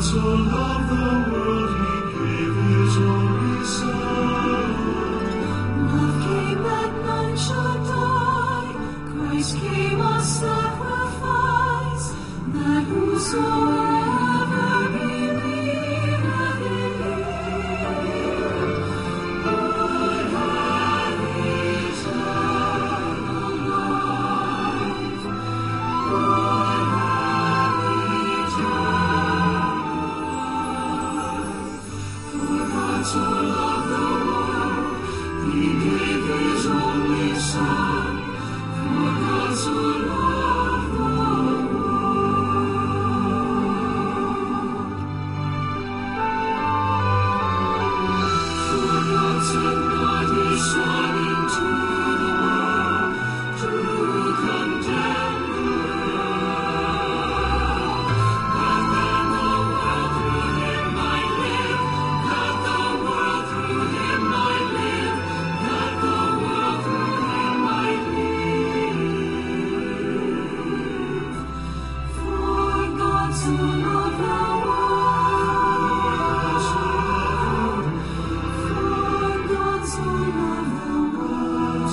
so loved the world, he gave his only Son. Love came that none should die. Christ came a sacrifice, that whosoever believeth in him would have eternal life. Would have eternal life. For God so loved the world, he gave his only Son. For God so loved the world. For God sent not his Son into the world to condemn the world, but that the world through him might live, that the world through him might live, that the world through him might live. For God so loved the world, for God so loved the world,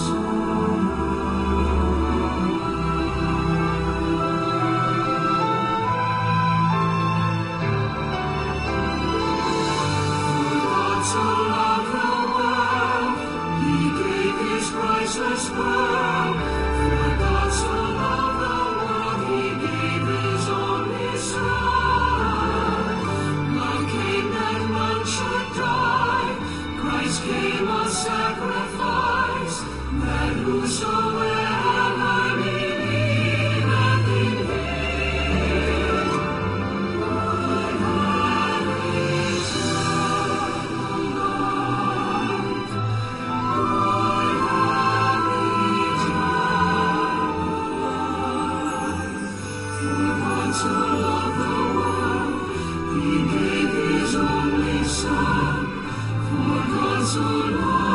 God so loved the world, he gave his priceless pearl. For God so loved the world, he gave his only Son. Love came that none should die. Christ came a sacrifice, that whosoever believeth in him would have eternal life. Would have eternal life. For God so loved the world, he gave his only Son. For God so loved